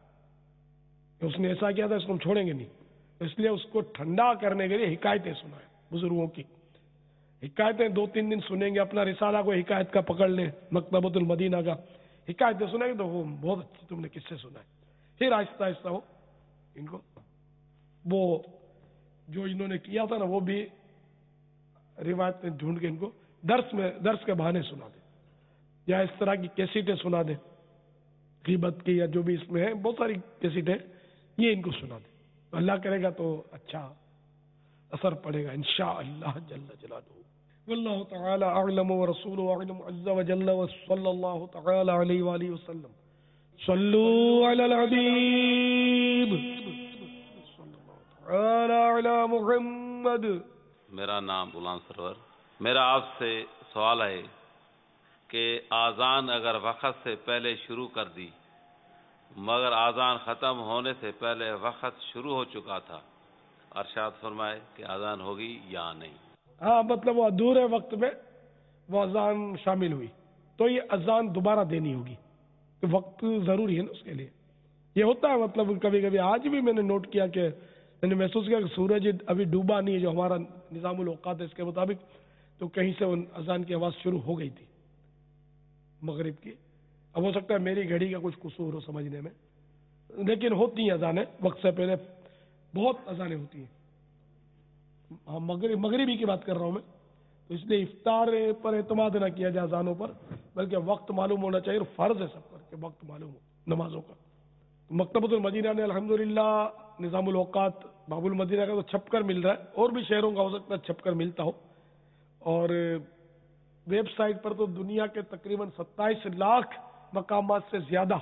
کہ اس نے ایسا کیا تھا، اس کو ہم چھوڑیں گے نہیں. اس لیے اس کو ٹھنڈا کرنے کے لیے حکایتیں سنائیں. بزرگوں کی حکایتیں دو تین دن سنیں گے. اپنا رسالہ کو حکایت کا پکڑ لیں، مکتبۃ المدینہ کا، حکایتیں سنیں گے تو وہ بہت اچھی تم نے کس سے سنا ہے. پھر آہستہ آہستہ ہو ان کو وہ جو انہوں نے کیا تھا نا وہ بھی روایتیں ڈھونڈ کے ان کو درس میں درس کے بہانے سنا دیں، یا اس طرح کی کیسیٹیں سنا دیں غیبت کی، یا جو بھی اس میں ہے بہت ساری کیسیٹیں، یہ ان کو سنا دیں. اللہ کرے گا تو اچھا اثر پڑے گا انشاءاللہ جل جلالہ. واللہ تعالی اعلم ورسولہ اعلم عز وجل وصلی اللہ تعالی علیہ وآلہ وسلم. صلوا علی الحبیب صلی اللہ تعالی علی محمد. میرا نام غلام سرور. میرا آپ سے سوال ہے کہ آذان اگر وقت سے پہلے شروع کر دی مگر آذان ختم ہونے سے پہلے وقت شروع ہو چکا تھا، ارشاد فرمائے کہ آذان ہوگی یا نہیں؟ ہاں، مطلب وہ ادھورے وقت میں وہ اذان شامل ہوئی تو یہ اذان دوبارہ دینی ہوگی. کہ وقت ضروری ہے نا اس کے لیے. یہ ہوتا ہے مطلب کبھی کبھی. آج بھی میں نے نوٹ کیا کہ میں نے محسوس کیا کہ سورج ابھی ڈوبا نہیں ہے، جو ہمارا نظام الاوقات ہے اس کے مطابق، تو کہیں سے اذان کی آواز شروع ہو گئی تھی مغرب کی. اب ہو سکتا ہے میری گھڑی کا کچھ قصور ہو سمجھنے میں، لیکن ہوتی ہیں اذانیں وقت سے پہلے، بہت اذانیں ہوتی ہیں. ہاں، مغرب مغربی کی بات کر رہا ہوں میں. تو اس لیے افطار پر اعتماد نہ کیا جائے اذانوں پر، بلکہ وقت معلوم ہونا چاہیے، اور فرض ہے سب پر کہ وقت معلوم ہو نمازوں کا. مکتبۃ المدینہ نے الحمدللہ نظام الاوقات باب المدینہ کا تو چھپ کر مل رہا ہے، اور بھی شہروں کا ہو سکتا ہے چھپ کر ملتا ہو. اور ویب سائٹ پر تو دنیا کے تقریباً ستائیس لاکھ مقامات سے زیادہ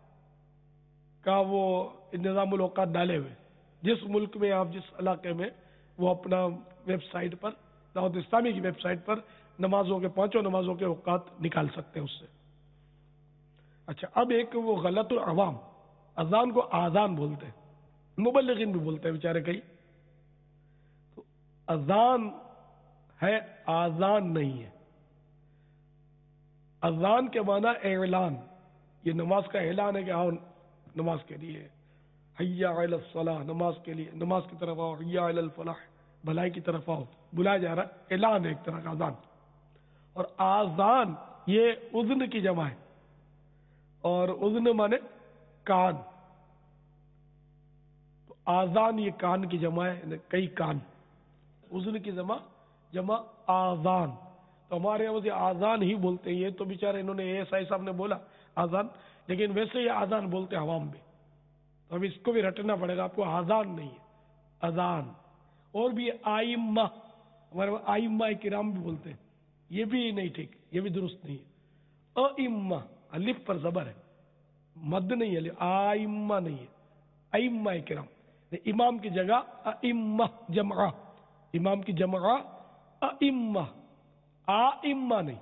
کا وہ نظام الاوقات ڈالے ہوئے. جس ملک میں آپ جس علاقے میں وہ اپنا ویب سائٹ پر، دعوت اسلامی کی ویب سائٹ پر نمازوں کے پانچوں نمازوں کے اوقات نکال سکتے ہیں اس سے. اچھا، اب ایک وہ غلط العوام اذان کو آذان بولتے ہیں، مبلغین بھی بولتے ہیں بیچارے کئی. تو اذان ہے، آذان نہیں ہے. اذان کے معنی اعلان، یہ نماز کا اعلان ہے کہ آؤ نماز کے لیے، حیا علی الصلاح، نماز کے لیے، نماز کی طرف آؤ، حیا علی الفلاح، بھلائی کی طرف آؤ، بلایا جا رہا ہے. اعلان ہے ایک طرح کا اذان. اور آذان یہ اذن کی جمع ہے، اور اذن مانے کان. تو آذان یہ کان کی جمع ہے، کئی کان. اذن کی جمع جمع آذان. تو ہمارے یہاں سے آذان ہی بولتے ہیں. یہ تو بیچارے انہوں نے ایس آئی صاحب نے بولا آذان، لیکن ویسے یہ آذان بولتے ہیں عوام بھی. تو اب اس کو بھی رٹنا پڑے گا آپ کو. آذان نہیں ہے، اذان. اور بھی آئمہ، ہمارے آئمہ کرام بھی بولتے ہیں، یہ بھی نہیں ٹھیک، یہ بھی درست نہیں ہے. ائمہ الف پر زبر ہے، مد نہیں ہے، آئمہ نہیں ہے، ائمہ کرام. امام کی جگہ ائمہ جمع، امام کی جمع ائمہ، آئمہ نہیں.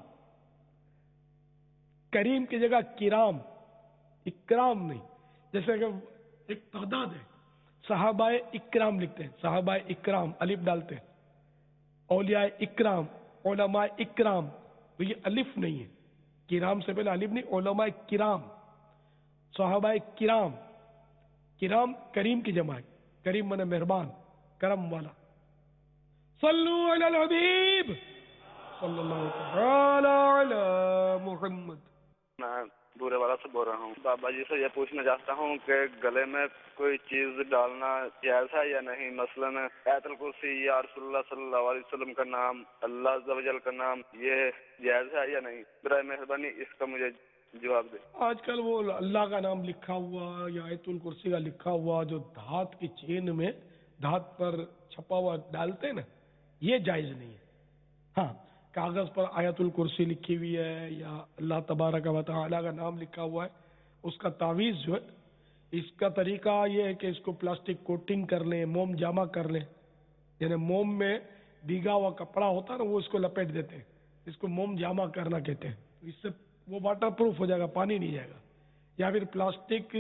کریم کی جگہ کرام، اکرام نہیں. جیسے کہ ایک تعداد ہے، صحابہ اکرام لکھتے ہیں، صحابہ اکرام الف ڈالتے ہیں. اولیاء اکرام، علماء اکرام، تو یہ الف نہیں ہے، کرام سے پہلے الف نہیں. علماء کرام، صحابہ کرام. کرام کریم کی جمع ہے، کریم مانے مہربان، کرم والا. صلو علی الحبیب صلی اللہ تعالی علی محمد. میں بورے والا سے بول رہا ہوں. بابا جی سے یہ پوچھنا چاہتا ہوں کہ گلے میں کوئی چیز ڈالنا جائز ہے یا نہیں؟ مثلاً آیت الکرسی یا رسول اللہ صلی اللہ علیہ وسلم کا نام، اللہ عز و جل کا نام، یہ جائز ہے یا نہیں؟ برائے مہربانی اس کا مجھے جواب دیں. آج کل وہ اللہ کا نام لکھا ہوا یا آیت الکرسی کا لکھا ہوا جو دھات کی چین میں دھات پر چھپا ہوا ڈالتے ہیں نا، یہ جائز نہیں ہے. ہاں، کاغذ پر آیت الکرسی لکھی ہوئی ہے یا اللہ تبارک و تعالی کا نام لکھا ہوا ہے، اس کا تعویذ جو ہے، اس کا طریقہ یہ ہے کہ اس کو پلاسٹک کوٹنگ کر لیں، موم جامہ کر لیں. یعنی موم میں بھیگا ہوا کپڑا ہوتا ہے نا، وہ اس کو لپیٹ دیتے ہیں، اس کو موم جامہ کرنا کہتے ہیں. اس سے وہ واٹر پروف ہو جائے گا، پانی نہیں جائے گا. یا پھر پلاسٹک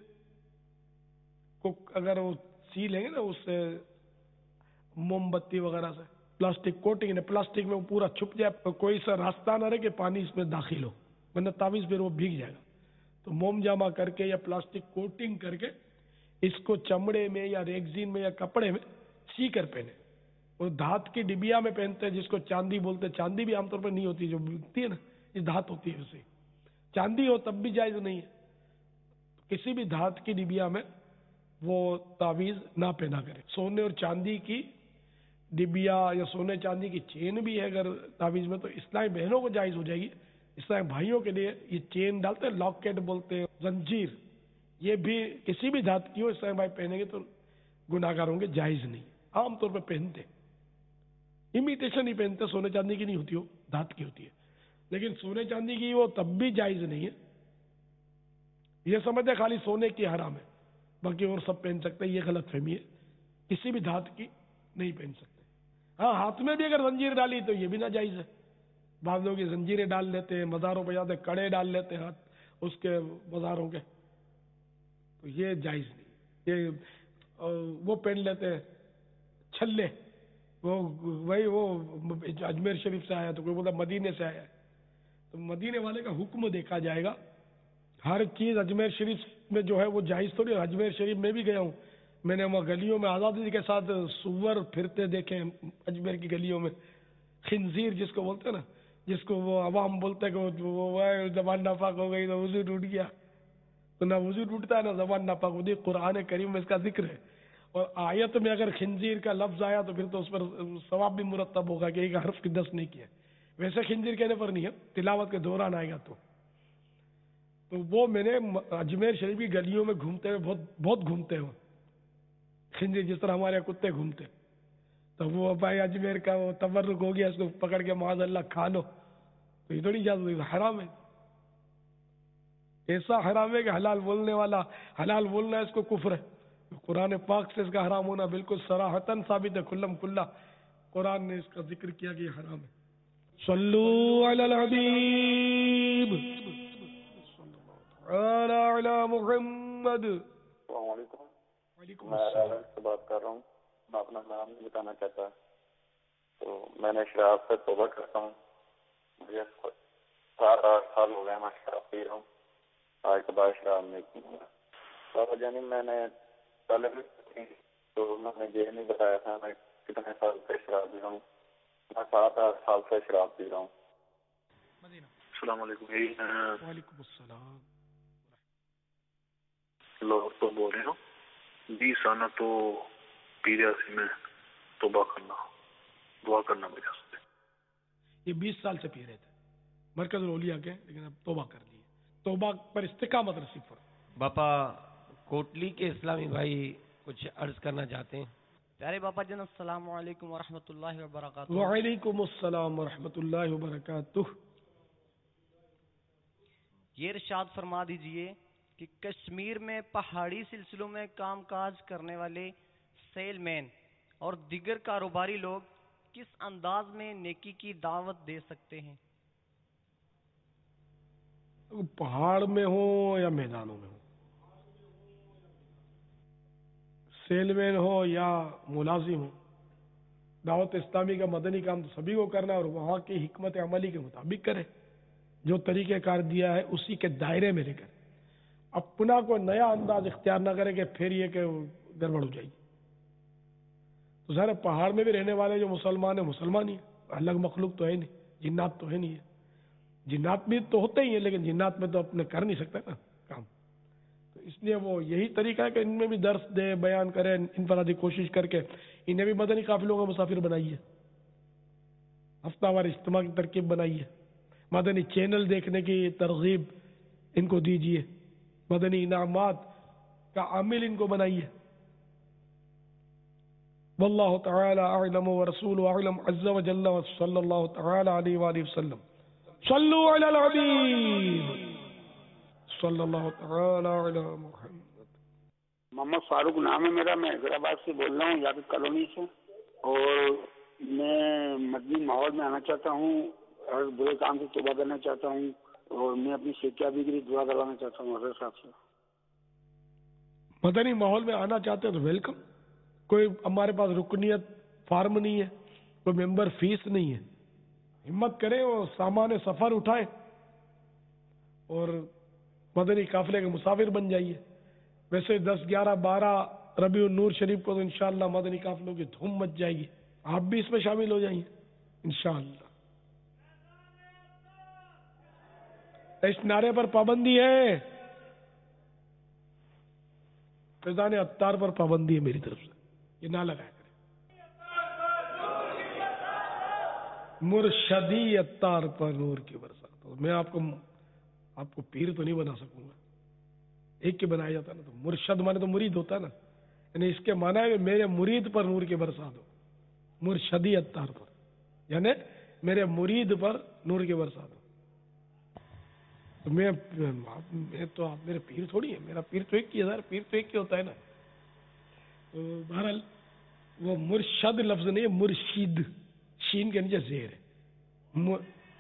کو اگر وہ سی لیں گے نا اس سے موم بتی وغیرہ سے، پلاسٹک کوٹنگ ہے، پلاسٹک میں وہ پورا چھپ جائے، کوئی سا راستہ نہ رہے کہ پانی اس میں داخل ہو، ورنہ تعویذ پھر وہ بھیگ جائے گا. تو موم جامہ کر کے یا پلاسٹک کوٹنگ کر کے اس کو چمڑے میں یا ریگزین میں یا کپڑے میں سی کر پہنے. اور دھات کی ڈبیا میں پہنتے ہیں جس کو چاندی بولتے ہیں. چاندی بھی عام طور پر نہیں ہوتی، جو بکتی ہے نا یہ دھات ہوتی ہے. اسے چاندی ہو تب بھی جائز نہیں ہے. کسی بھی دھات کی ڈبیا میں وہ تعویذ نہ پہنا کرے. سونے اور چاندی کی ڈبیا یا سونے چاندی کی چین بھی ہے اگر تعویذ میں، تو اسلامی بہنوں کو جائز ہو جائے گی. اسلامی بھائیوں کے لیے یہ چین ڈالتے ہیں، لاکٹ بولتے ہیں، زنجیر، یہ بھی کسی بھی دھات کی ہو اسلامی بھائی پہنیں گے تو گناہ گار ہوں گے، جائز نہیں. عام طور پہ پہنتے، امیٹیشن ہی پہنتے، سونے چاندی کی نہیں ہوتی، ہو دھات کی ہوتی ہے. لیکن سونے چاندی کی وہ تب بھی جائز نہیں ہے. یہ سمجھتے خالی سونے کی حرام ہے، باقی اور سب پہن سکتے ہیں، یہ غلط فہمی ہے. کسی بھی دھات کی نہیں پہن سکتے. ہاں، ہاتھ میں بھی اگر زنجیر ڈالی تو یہ بھی ناجائز ہے. بعض لوگ یہ زنجیریں ڈال لیتے ہیں، مزاروں پہ جاتے کڑے ڈال لیتے ہیں ہاتھ اس کے مزاروں کے، تو یہ جائز نہیں. یہ وہ پہن لیتے ہیں چھلے، وہ وہی وہ اجمیر شریف سے آیا تو کوئی بولتا مدینے سے آیا ہے، تو مدینے والے کا حکم دیکھا جائے گا. ہر چیز اجمیر شریف میں جو ہے وہ جائز تھوڑی. اجمیر شریف میں بھی گیا ہوں، میں نے وہاں گلیوں میں آزادی کے ساتھ سور پھرتے دیکھے. اجمیر کی گلیوں میں خنزیر جس کو بولتے ہیں نا، جس کو وہ عوام بولتے ہیں کہ وہ زبان ناپاک ہو گئی تو وضو ٹوٹ گیا، تو نہ وضو ٹوٹتا ہے نہ زبان ناپاک ہوتی. قرآن کریم میں اس کا ذکر ہے، اور آیت میں اگر خنزیر کا لفظ آیا تو پھر تو اس پر ثواب بھی مرتب ہوگا کہ ایک حرف کی دس نہیں کیا. ویسے خنزیر کہنے پر نہیں ہے، تلاوت کے دوران آئے گا. تو تو وہ میں نے اجمیر شریف کی گلیوں میں گھومتے ہوئے بہت بہت گھومتے ہوئے خنزیر، جس طرح ہمارے کتے گھومتے. تو وہ بھائی اجمیر کا وہ تبرک ہو گیا، اس کو پکڑ کے معاذ اللہ کھا لو، تو یہ تھوڑی اجازت، حرام ہے. ایسا حرام ہے کہ حلال بولنے والا حلال بولنا ہے اس کو کفر ہے. قرآن پاک سے اس کا حرام ہونا بالکل صراحتاً ثابت ہے، کلم کلا قرآن نے اس کا ذکر کیا کہ یہ حرام ہے. صلو علی الحبیب علی محمد. السلام علیکم. وعلیکم میں السلام. راول سے بات کر رہا ہوں. میں اپنا نام نہیں بتانا چاہتا. تو میں نے شراب سے توبہ کرتا ہوں. مجھے سات آٹھ سال ہو گئے میں شراب پی رہا ہوں. آج کے بعد شراب نہیں پیوں گا. بابا جانی میں نے پہلے بھی تو میں نے یہ نہیں بتایا تھا میں کتنے سال سے شراب پی رہا ہوں. میں سات آٹھ سال سے شراب پی رہا ہوں. السلام علیکم. وعلیکم السلام. لوگ تو بول رہے ہوں بیس آنا تو پیریا سے میں توبہ کرنا دعا کرنا میرے سے. یہ بیس سال سے پی رہے تھے مرکز الاولیاء کے، لیکن اب توبہ کر لی. توبہ پر استقامت نصیب فرمائے. باپا کوٹلی کے اسلامی بھائی کچھ عرض کرنا چاہتے ہیں. پیارے باپا جان السلام علیکم ورحمۃ اللہ وبرکاتہ. وعلیکم السلام ورحمۃ اللہ وبرکاتہ. یہ ارشاد فرما دیجئے کہ کشمیر میں پہاڑی سلسلوں میں کام کاج کرنے والے سیل مین اور دیگر کاروباری لوگ کس انداز میں نیکی کی دعوت دے سکتے ہیں؟ پہاڑ میں ہو یا میدانوں میں ہو، سیل مین ہو یا ملازم ہو، دعوت اسلامی کا مدنی کام تو سبھی کو کرنا ہے، اور وہاں کی حکمت عملی کے مطابق کرے. جو طریقہ کار دیا ہے اسی کے دائرے میں رہ کر، اپنا کوئی نیا انداز اختیار نہ کرے کہ پھر یہ کہ گڑبڑ ہو جائے گی. تو ظاہر پہاڑ میں بھی رہنے والے جو مسلمان ہیں مسلمان ہی ہیں، الگ مخلوق تو ہے نہیں، جنات تو ہے نہیں ہے. जिन्नात भी तो होते ही हैं, लेकिन जिन्नात में तो अपने कर नहीं सकते ना काम, तो इसलिए वो यही तरीका है कि इनमें भी दर्स दे, बयान करें, इनफरादी कोशिश करके इन्हें भी मदनी काफिलों का मुसाफिर बनाइए, हफ्तावार इज्तिमा की तरकीब बनाइए, मदनी चैनल देखने की तरगीब इनको दीजिए, मदनी इनामात का आमिल इनको बनाइए। वल्लाहु तआला अअलम व रसूलुहु अअलम अज़्ज़ा व जल्ला व सल्लल्लाहु तआला अलैहि व आलिहि वसल्लम। सल्लु अलल हबीब सल्लल्लाहु तआला अला मुहम्मद। मोहम्मद फारूक नाम है मेरा, मैं हैदराबाद से बोल रहा हूँ, याकूब कॉलोनी से, और मैं मदनी माहौल में आना चाहता हूँ, हर बुरे काम से तौबा करना चाहता हूँ, और मैं अपनी शिक्षा के लिए दुआ करवाना चाहता हूँ हज़रत साहब से। मदनी माहौल में आना चाहते हैं तो वेलकम। कोई हमारे पास रुकनियत फार्म नहीं है, कोई मेंबर फीस नहीं है, हिम्मत करें और सामान सफर उठाएं और मदनी काफिले के मुसाफिर बन जाइए। वैसे दस ग्यारह बारह रबीउन नूर शरीफ को तो इंशाअल्लाह मदनी काफिलों की धूम मच जाएगी, आप भी इसमें शामिल हो जाइए इंशाअल्लाह। इस नारे पर पाबंदी है, फैजान अत्तार पर पाबंदी है मेरी तरफ से, ये ना लगाया करें। मुर्शदी अत्तार पर नूर की बरसात हो। मैं आपको आपको पीर तो नहीं बना सकूंगा, एक के बनाया जाता ना, तो मुर्शद माने तो मुरीद होता है ना, यानी इसके माना है मेरे मुरीद पर नूर की बरसात हो, मुर्शदी अत्तार पर, यानी मेरे मुरीद पर नूर की बरसात हो। तो मैं मैं तो आप मेरे पीर थोड़ी है, मेरा पीर तो एक ही हजार पीर तो एक ही होता है ना। तो बहरहाल वो मुर्शद लफ्ज नहीं है, मुर्शिद, शीन के नीचे जेर है।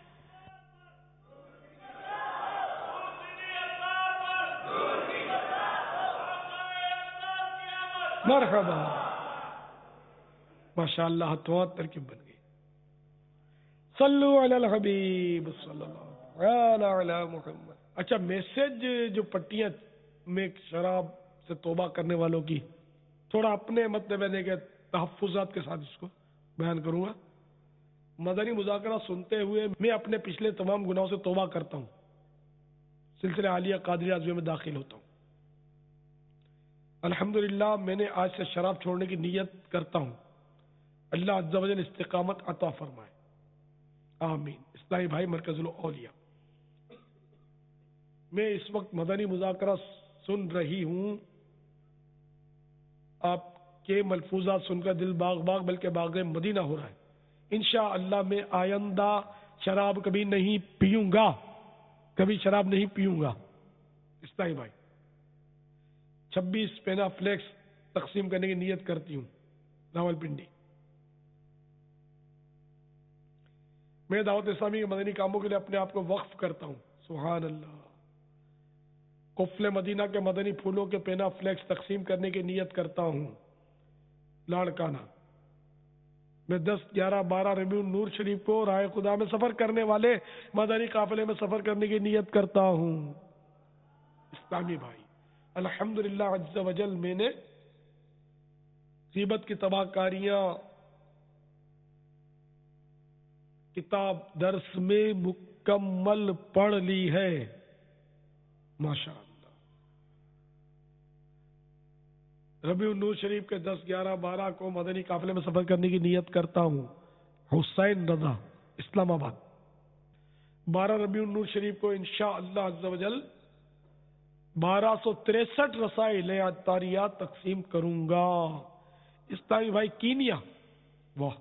मरहबा, माशाअल्लाह, तो तरकीब बन गई। सल्लु अलल हबीब सल्लल्लाहु अलैहि मुहम्मद। अच्छा, मैसेज जो पट्टियां में शराब से तौबा करने वालों की, थोड़ा अपने मतलब के तहफ्फुज़ात के साथ इसको बयान करूंगा। मदनी मुज़ाकरा सुनते हुए मैं अपने पिछले तमाम गुनाहों से तौबा करता हूँ, सिलसिला आलिया कादरिया आज़मी में दाखिल होता हूँ। अल्हम्दुलिल्लाह, मैंने आज से शराब छोड़ने की नीयत करता हूँ। अल्लाह अज़्ज़ा वजल इस्तिकामत अता फरमाए, आमीन। इस्लामी भाई मरकजुल औलिया। मैं इस वक्त मदनी मुज़ाकरा सुन रही हूँ, आपके मलफूजात सुनकर दिल बाग बाग बल्कि बाग मदीना हो रहा है। इंशाअल्लाह मैं आइंदा शराब कभी नहीं पीऊंगा, कभी शराब नहीं पीऊंगा। इस्लामी भाई, छब्बीस पेना फ्लेक्स तकसीम करने की नीयत करती हूँ, रावलपिंडी। मैं दावत इस्लामी के मदनी कामों के लिए अपने आप को वक्फ करता हूँ। सुभान अल्लाह। कुफले मदीना के मदनी फूलों के पेना फ्लेक्स तकसीम करने की नीयत करता हूँ, लाड़काना। मैं दस ग्यारह बारह रबीउन नूर शरीफ को राय खुदा में सफर करने वाले मदनी काफिले में सफर करने की नीयत करता हूँ। इस्लामी भाई, अल्हम्दुलिल्लाह अज़्ज़ा वजल, मैंने गीबत की तबाहकारियां किताब दर्स में मुकम्मल पढ़ ली है, माशाअल्लाह। रबीउन नूर शरीफ के दस ग्यारह बारह को मदनी काफिले में सफर करने की नीयत करता हूँ। हुसैन रजा, इस्लामाबाद। बारह रबीउन नूर शरीफ को इंशाअल्लाह अज़्ज़ा वजल बारह सौ तिरसठ रसाइल अत्तारियात तकसीम करूंगा। इस्लामी भाई, कीनिया। वाह,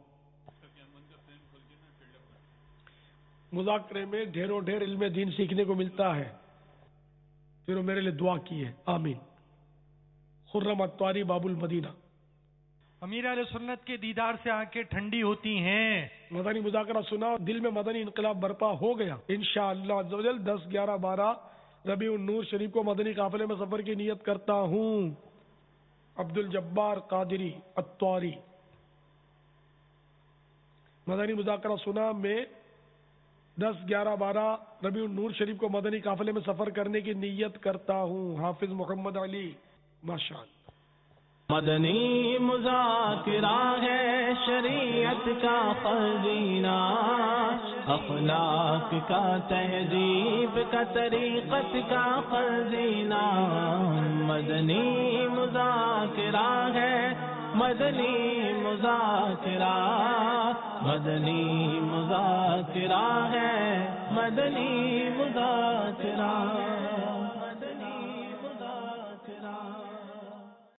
मुज़ाकरे में ढेरों ढेर इल्म दीन सीखने को मिलता है। फिर वो मेरे लिए दुआ की है, आमीन। खुर्रम अत्तारी बाबुल मदीना। अमीर अहले सुन्नत के दीदार से आंखें ठंडी होती हैं। मदनी मुज़ाकरा सुना, दिल में मदनी इनकलाब बर्पा हो गया इंशाअल्लाह अज़्ज़ा वजल। दस ग्यारह बारह रबीउन नूर शरीफ को मदनी काफिले में सफर की नियत करता हूँ। अब्दुल जब्बार कादिरी अत्तारी। मदनी मुज़ाकरा सुना, मैं दस ग्यारह बारह रबीउन नूर शरीफ को मदनी काफिले में सफर करने की नियत करता हूँ। हाफिज मोहम्मद अली, माशाअल्लाह। मदनी मुज़ाकरा है शरीयत का खज़ीना, اخلاق کا تہذیب کا طریقت کا خزینہ مدنی مذاکرہ ہے مدنی مذاکرہ مدنی مذاکرہ ہے مدنی مذاکرہ